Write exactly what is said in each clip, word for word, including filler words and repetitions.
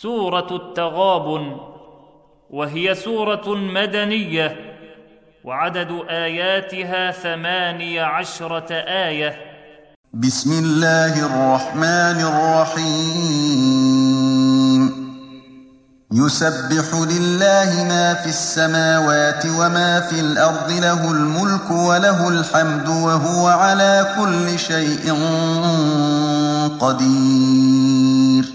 سورة التغابن، وهي سورة مدنية، وعدد آياتها ثماني عشرة آية. بسم الله الرحمن الرحيم. يسبح لله ما في السماوات وما في الأرض، له الملك وله الحمد وهو على كل شيء قدير.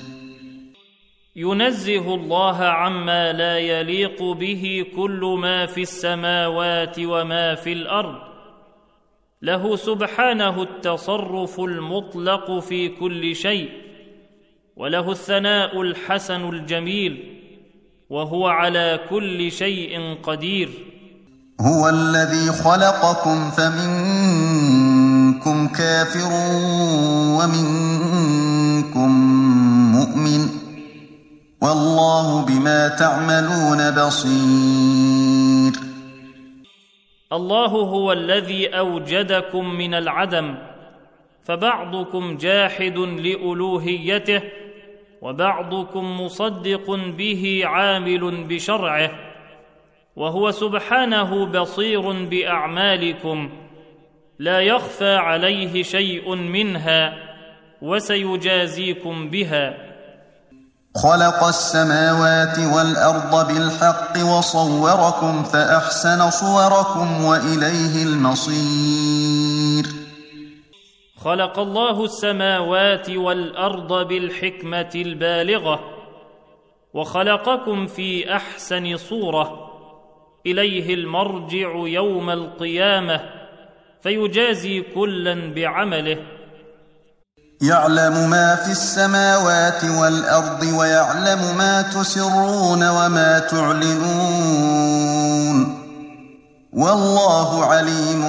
ينزه الله عما لا يليق به كل ما في السماوات وما في الأرض، له سبحانه التصرف المطلق في كل شيء، وله الثناء الحسن الجميل، وهو على كل شيء قدير. هو الذي خلقكم فمنكم كافر ومنكم مؤمن، والله بما تعملون بصير. الله هو الذي أوجدكم من العدم، فبعضكم جاحد لألوهيته، وبعضكم مصدق به عامل بشرعه، وهو سبحانه بصير بأعمالكم، لا يخفى عليه شيء منها، وسيجازيكم بها. خلق السماوات والأرض بالحق وصوركم فأحسن صوركم وإليه المصير. خلق الله السماوات والأرض بالحكمة البالغة، وخلقكم في أحسن صورة، إليه المرجع يوم القيامة، فيجازي كلا بعمله. يعلم ما في السماوات والأرض ويعلم ما تسرون وما تعلنون، والله عليم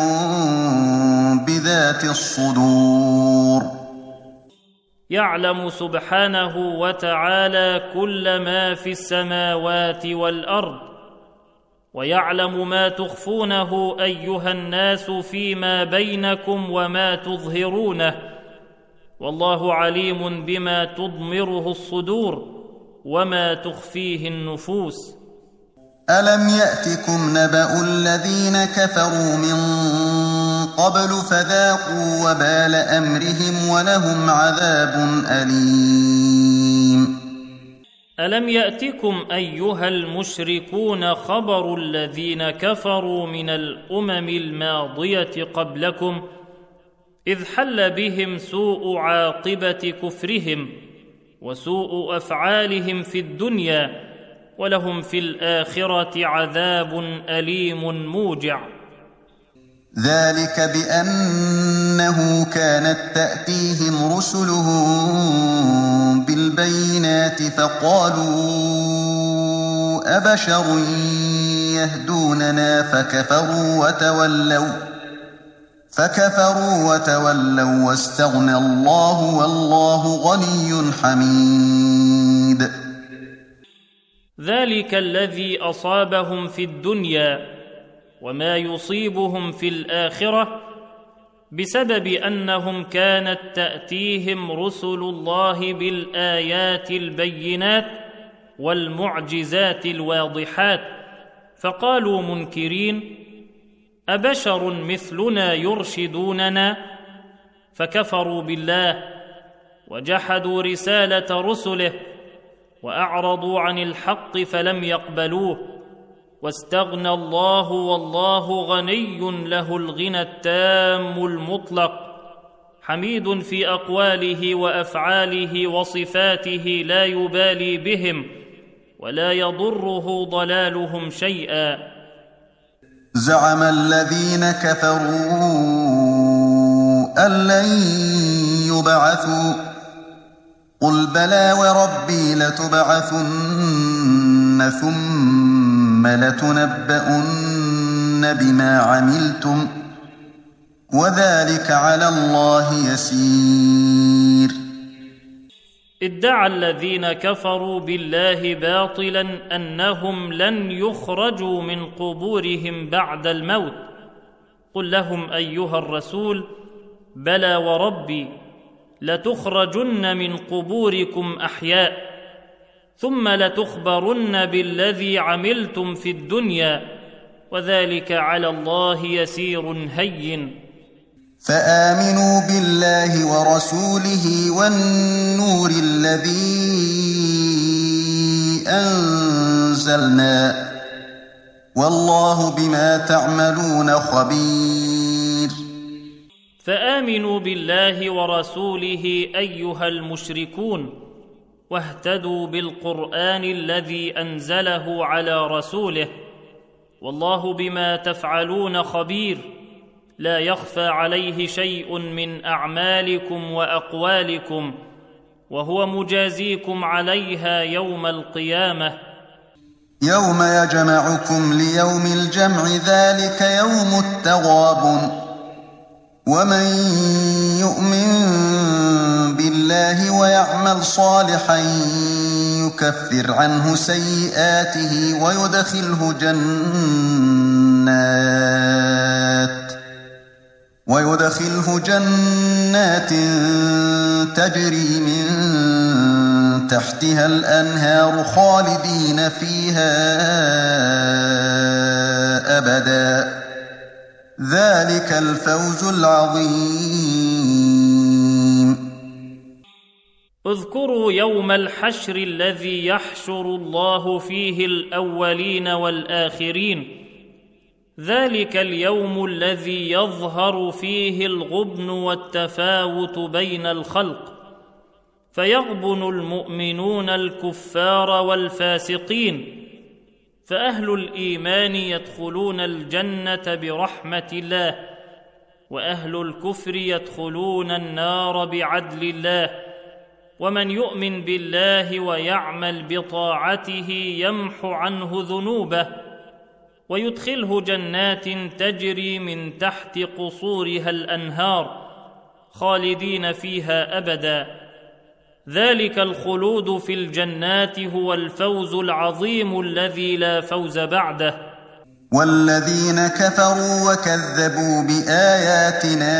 بذات الصدور. يعلم سبحانه وتعالى كل ما في السماوات والأرض، ويعلم ما تخفونه أيها الناس فيما بينكم وما تظهرونه، والله عليم بما تضمره الصدور وما تخفيه النفوس. ألم يأتكم نبأ الذين كفروا من قبل فذاقوا وبال أمرهم ولهم عذاب أليم. ألم يأتكم أيها المشركون خبر الذين كفروا من الأمم الماضية قبلكم، إذ حل بهم سوء عاقبة كفرهم وسوء أفعالهم في الدنيا، ولهم في الآخرة عذاب أليم موجع. ذلك بأنه كانت تأتيهم رسلهم بالبينات فقالوا أبشر يهدوننا فكفروا وتولوا فكفروا وتولوا واستغنى الله والله غني حميد. ذلك الذي أصابهم في الدنيا وما يصيبهم في الآخرة بسبب أنهم كانت تأتيهم رسل الله بالآيات البينات والمعجزات الواضحات، فقالوا منكرين أبشر مثلنا يرشدوننا، فكفروا بالله وجحدوا رسالة رسله وأعرضوا عن الحق فلم يقبلوه، واستغنى الله والله غني له الغنى التام المطلق، حميد في أقواله وأفعاله وصفاته، لا يبالي بهم ولا يضره ضلالهم شيئا. زعم الذين كفروا أن لن يبعثوا، قل بلى وربي لتبعثن ثم لتنبؤن بما عملتم، وذلك على الله يسير. ادعى الذين كفروا بالله باطلا أنهم لن يخرجوا من قبورهم بعد الموت، قل لهم أيها الرسول بلى وربي لتخرجن من قبوركم أحياء ثم لتخبرن بالذي عملتم في الدنيا وذلك على الله يسير هين. فآمنوا بالله ورسوله والنور الذي أنزلنا والله بما تعملون خبير. فآمنوا بالله ورسوله أيها المشركون، واهتدوا بالقرآن الذي أنزله على رسوله، والله بما تفعلون خبير، لا يخفى عليه شيء من أعمالكم وأقوالكم، وهو مجازيكم عليها يوم القيامة. يوم يجمعكم ليوم الجمع ذلك يوم التغابن، ومن يؤمن بالله ويعمل صالحا يكفر عنه سيئاته ويدخله جنات ويدخله جنات تجري من تحتها الأنهار خالدين فيها أبدا، ذلك الفوز العظيم. اذكروا يوم الحشر الذي يحشر الله فيه الأولين والآخرين، ذلك اليوم الذي يظهر فيه الغبن والتفاوت بين الخلق، فيغبن المؤمنون الكفار والفاسقين، فأهل الإيمان يدخلون الجنة برحمة الله، وأهل الكفر يدخلون النار بعدل الله. ومن يؤمن بالله ويعمل بطاعته يمحو عنه ذنوبه ويدخله جنات تجري من تحت قصورها الأنهار خالدين فيها أبدا، ذلك الخلود في الجنات هو الفوز العظيم الذي لا فوز بعده. والذين كفروا وكذبوا بآياتنا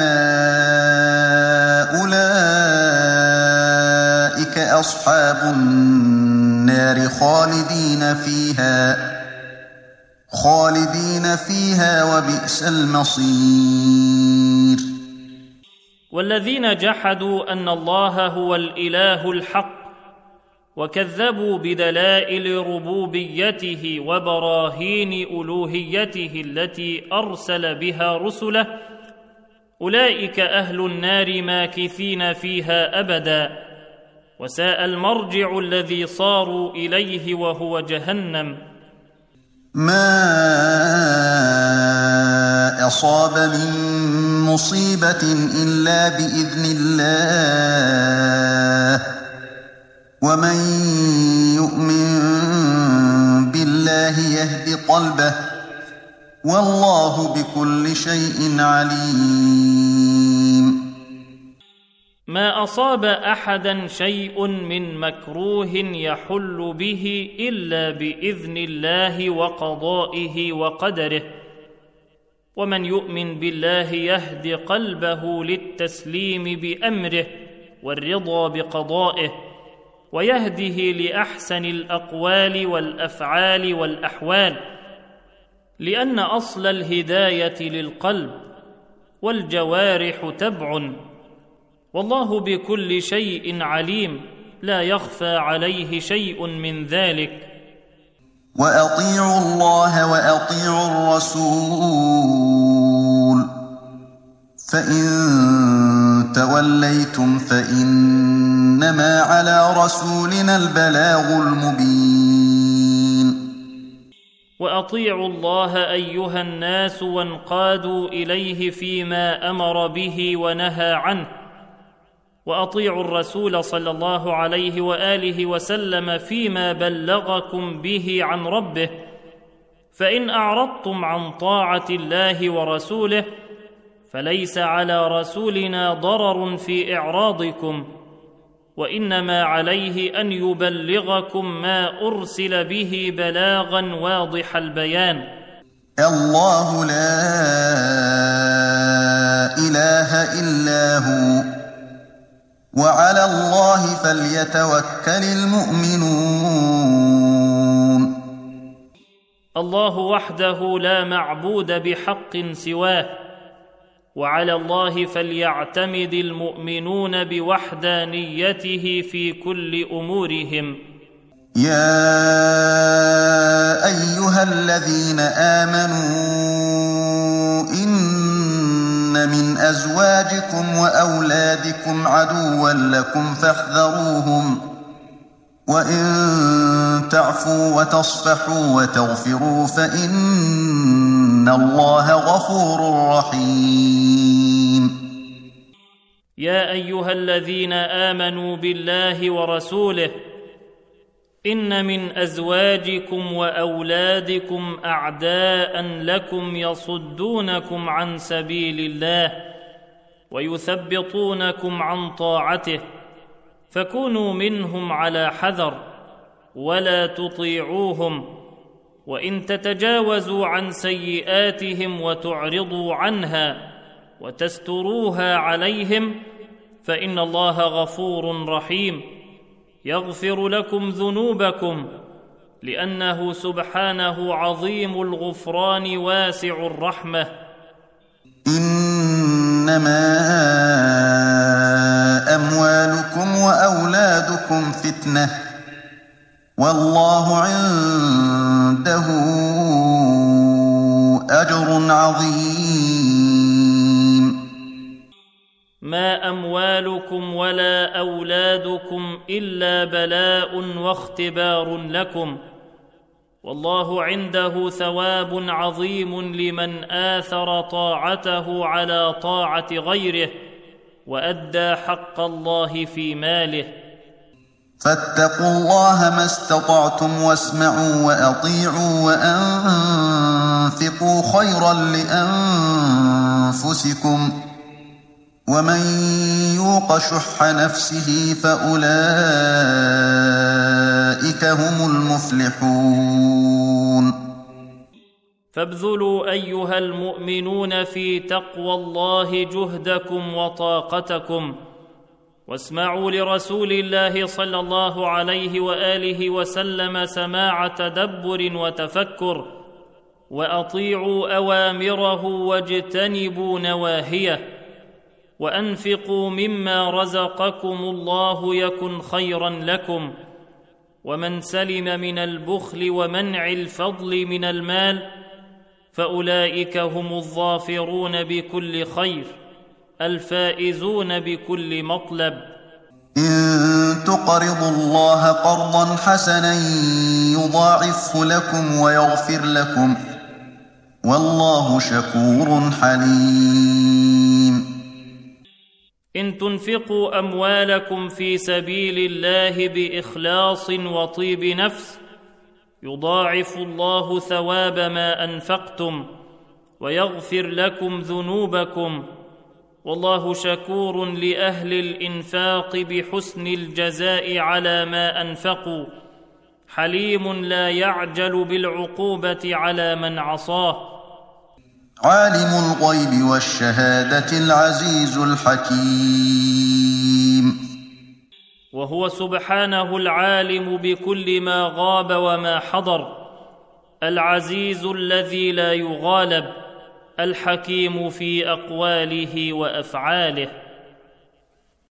أولئك أصحاب النار خالدين فيها خالدين فيها وبئس المصير. والذين جحدوا أن الله هو الإله الحق وكذبوا بدلائل ربوبيته وبراهين ألوهيته التي أرسل بها رسله، أولئك أهل النار ماكثين فيها أبدا، وساء المرجع الذي صاروا إليه وهو جهنم. ما أصاب من مصيبة إلا بإذن الله، ومن يؤمن بالله يهد قلبه، والله بكل شيء عليم. ما أصاب أحدا شيء من مكروه يحل به إلا بإذن الله وقضائه وقدره، ومن يؤمن بالله يهد قلبه للتسليم بأمره والرضا بقضائه، ويهده لأحسن الأقوال والأفعال والأحوال، لأن أصل الهداية للقلب، والجوارح تبع، والله بكل شيء عليم، لا يخفى عليه شيء من ذلك. وأطيعوا الله وأطيعوا الرسول، فإن توليتم فإنما على رسولنا البلاغ المبين. وأطيعوا الله أيها الناس وانقادوا إليه فيما أمر به ونهى عنه، وأطيعوا الرسول صلى الله عليه وآله وسلم فيما بلغكم به عن ربه، فإن أعرضتم عن طاعة الله ورسوله فليس على رسولنا ضرر في إعراضكم، وإنما عليه أن يبلغكم ما أرسل به بلاغا واضح البيان. الله لا إله إلا هو، وعلى الله فليتوكل المؤمنون. الله وحده لا معبود بحق سواه، وعلى الله فليعتمد المؤمنون بوحدانيته في كل أمورهم. يا أيها الذين آمنوا إن من أزواجكم وأولادكم عدوا لكم فاحذروهم، وإن تعفوا وتصفحوا وتغفروا فإن الله غفور رحيم. يا أيها الذين آمنوا بالله ورسوله إن من أزواجكم وأولادكم أعداء لكم يصدونكم عن سبيل الله ويثبطونكم عن طاعته، فكونوا منهم على حذر ولا تطيعوهم، وإن تتجاوزوا عن سيئاتهم وتعرضوا عنها وتستروها عليهم فإن الله غفور رحيم، يغفر لكم ذنوبكم لأنه سبحانه عظيم الغفران واسع الرحمة. إنما أموالكم وأولادكم فتنة والله عنده أجر عظيم. ما أموالكم ولا أولادكم إلا بلاء واختبار لكم، والله عنده ثواب عظيم لمن آثر طاعته على طاعة غيره وأدى حق الله في ماله. فاتقوا الله ما استطعتم واسمعوا وأطيعوا وأنفقوا خيرا لأنفسكم، ومن يوق شح نفسه فأولئك هم المفلحون. فابذلوا أيها المؤمنون في تقوى الله جهدكم وطاقتكم، واسمعوا لرسول الله صلى الله عليه وآله وسلم سماع تدبر وتفكر، وأطيعوا أوامره واجتنبوا نواهيه، وأنفقوا مما رزقكم الله يكن خيرا لكم، ومن سلم من البخل ومنع الفضل من المال فأولئك هم الظافرون بكل خير الفائزون بكل مطلب. إن تقرضوا الله قرضا حسنا يضاعفه لكم ويغفر لكم والله شكور حليم. إن تنفقوا أموالكم في سبيل الله بإخلاص وطيب نفس يضاعف الله ثواب ما أنفقتم ويغفر لكم ذنوبكم، والله شكور لأهل الإنفاق بحسن الجزاء على ما أنفقوا، حليم لا يعجل بالعقوبة على من عصاه. عالم الغيب والشهادة العزيز الحكيم. وهو سبحانه العالم بكل ما غاب وما حضر، العزيز الذي لا يغالب، الحكيم في أقواله وأفعاله.